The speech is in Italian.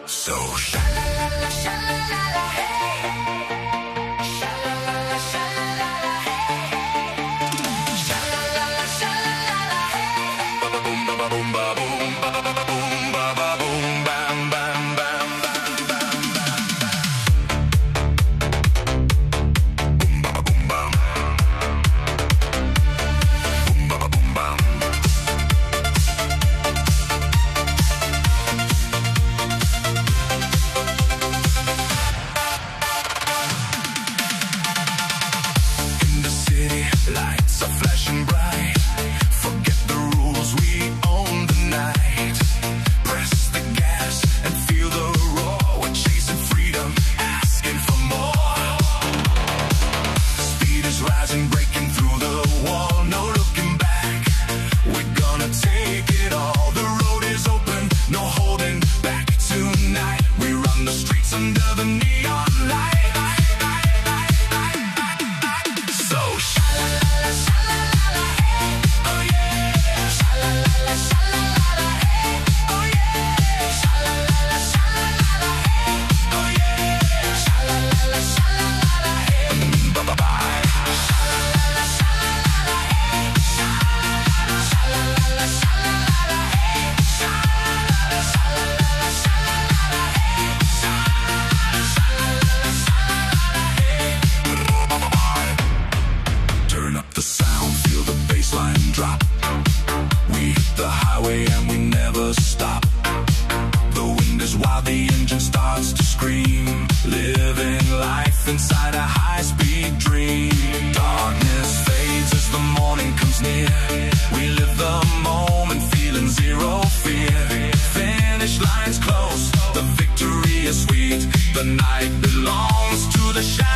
So sha-la-la-la, sha-la-la-la, hey. Sha-la-la-la, sha-la-la-la, hey. Sha-la-la-la, sha-la-la-la, hey. Ba-ba-boom, ba-ba-boom, ba-boom, ba-ba-boom, ba-ba-boom, bam, bam, bam, bam, bam, bam, bam. Boom, ba-ba-boom, bam. Boom, ba-ba-boom, bam. Lights are flashing bright. Forget the rules, we own the night. Press the gas and feel the roar. We're chasing freedom, asking for more. Speed is rising, breaking through the wall. No looking back, we're gonna take it all. The road is open, no holding back tonight. We run the streets under the neon light. So sha-la-la-la, sha-la-la-la, hey, oh yeah. Sha-la-la-la, sha-la-la-la, hey, oh yeah. Sha-la-la-la, sha-la-la-la, hey, oh yeah. Sha-la-la-la, sha-la-la-la, hey, ba-ba-bye. Sha-la-la-la, sha-la-la-la, hey, sha-la-la-la, sha-la-la-la, sha-la-la-la, hey, sha-la-la-la, sha-la-la-la, sha-la-la-la, hey, sha-la-la-la, sha-la-la-la, hey, ba-ba-bye. Turn up the sound, feel the bassline drop. We hit the highway and we never stop. The wind is wild, the engine starts to scream. Living life inside a high-speed dream. Darkness fades as the morning comes near. We live the moment, feeling zero fear. Finish lines close, the victory is sweet. The night belongs to the shadow.